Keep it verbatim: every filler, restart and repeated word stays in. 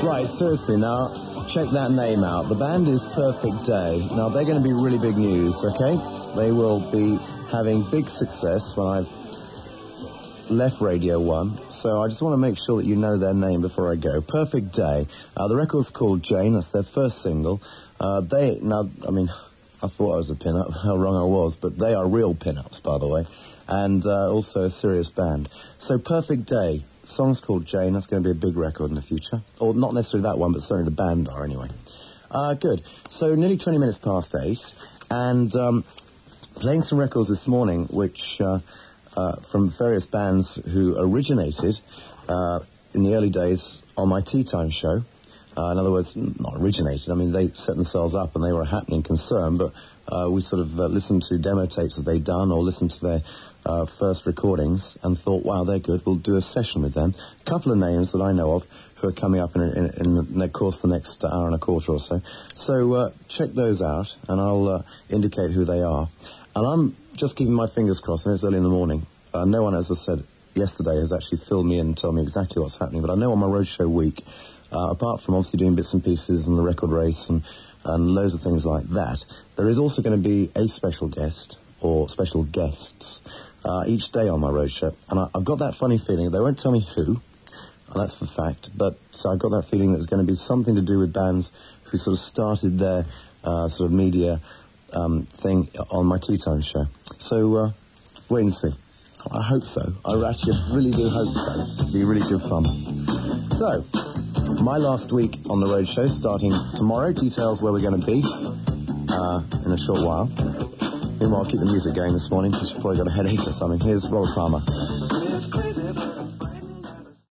Right, seriously, now, check that name out. The band is Perfect Day. Now, they're going to be really big news, okay? They will be having big success when I've left Radio one, so I just want to make sure that you know their name before I go. Perfect Day. Uh, the record's called Jane. That's their first single. Uh, they, now, I mean, I thought I was a pin-up, how wrong I was, but they are real pin-ups, by the way, and uh, also a serious band. So Perfect Day. The song's called Jane. That's going to be a big record in the future. Or not necessarily that one, but certainly the band are anyway. Uh, good. So nearly twenty minutes past eight, and um, playing some records this morning, which... Uh, Uh, from various bands who originated uh, in the early days on my Tea Time show. Uh, in other words, not originated. I mean, they set themselves up and they were a happening concern, but uh, we sort of uh, listened to demo tapes that they'd done or listened to their uh, first recordings and thought, wow, they're good. We'll do a session with them. A couple of names that I know of who are coming up in, in, in the course of the next hour and a quarter or so. So uh, check those out and I'll uh, indicate who they are. And I'm just keeping my fingers crossed, and it's early in the morning. Uh, no one, as I said yesterday, has actually filled me in and told me exactly what's happening. But I know on my roadshow week, uh, apart from obviously doing bits and pieces and the record race and, and loads of things like that, there is also going to be a special guest or special guests uh, each day on my roadshow. And I, I've got that funny feeling. They won't tell me who, and that's for fact. But so I've got that feeling that it's going to be something to do with bands who sort of started their uh, sort of media um, thing on my Tea Time show. So uh, wait and see. I hope so. I actually really do hope so. It'll be really good fun. So, my last week on the road show, starting tomorrow. Details where we're going to be uh, in a short while. Meanwhile, I'll keep the music going this morning because you've probably got a headache or something. Here's Robert Palmer.